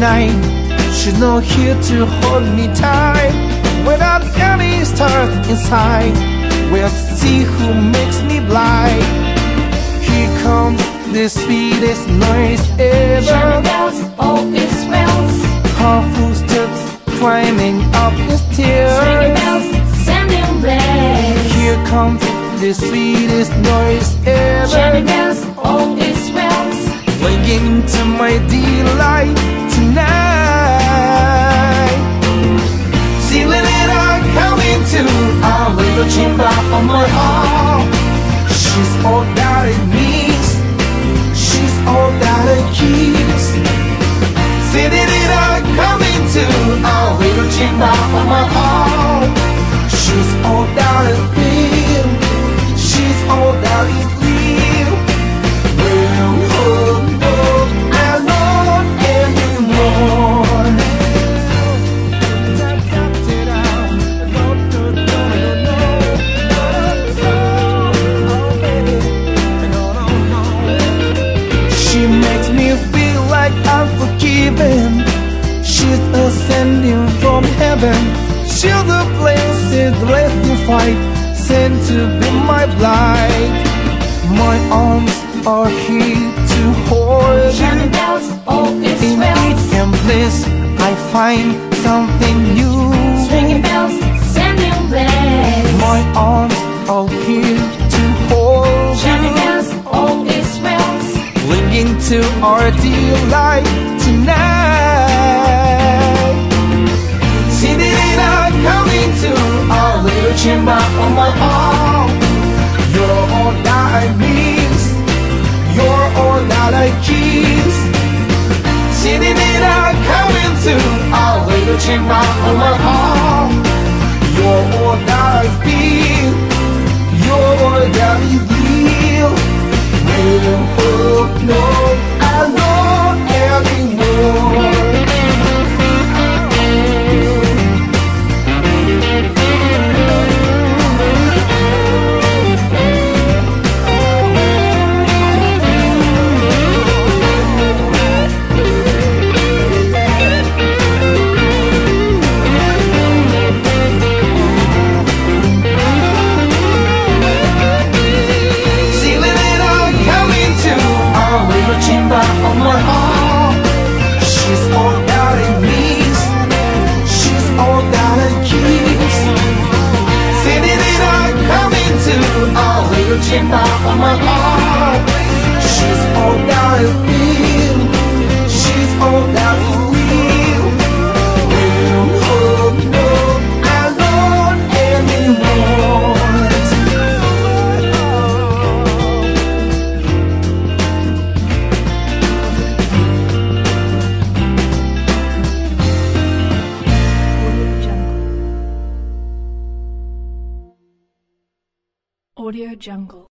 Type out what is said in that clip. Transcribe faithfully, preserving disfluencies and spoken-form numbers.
night. She's not here to hold me tight. Without any stars inside, we'll see who makes me blind. Here comes the sweetest noise ever. Jingle bells, all is well. Her footsteps climbing up the stairs. Ringing bells, sending blaze. Here comes the sweetest noise ever. Jingle bells, all is well. Linking to my delight tonight. Sealing it up, coming to our little chamber on my arm. She's all that it means. She's all that it keeps. Sealing it up, coming to our little chamber on my arm. She's all that it feels. She's all that it real. Well, oh, no, I don't anymore. She makes me feel like I'm forgiven. She's ascending from heaven. She's the place is left to fight, sent to be my bride. My arms are here to hold Jingle you. bells, all is In well. each and bliss I find something new. Ringing bells, sending blaze. My arms are here to hold Jingle you. bells, all is well. Clinging to our delight tonight. Seeing it out, coming to our little chamber on my arm. You're all that I miss. You're all that I kiss. Seeing it out, coming to our little chamber on my arm. You're all that I feel. You're all that we feel. Well, oh, no, I don't anymore. Chamber on my arm. She's all that it means. She's all that it keeps. Sitting it up, coming to our little chamber on my arm. She's all that it feels. She's all that we feel. Well, oh, no, I don't anymore. Audio Jungle.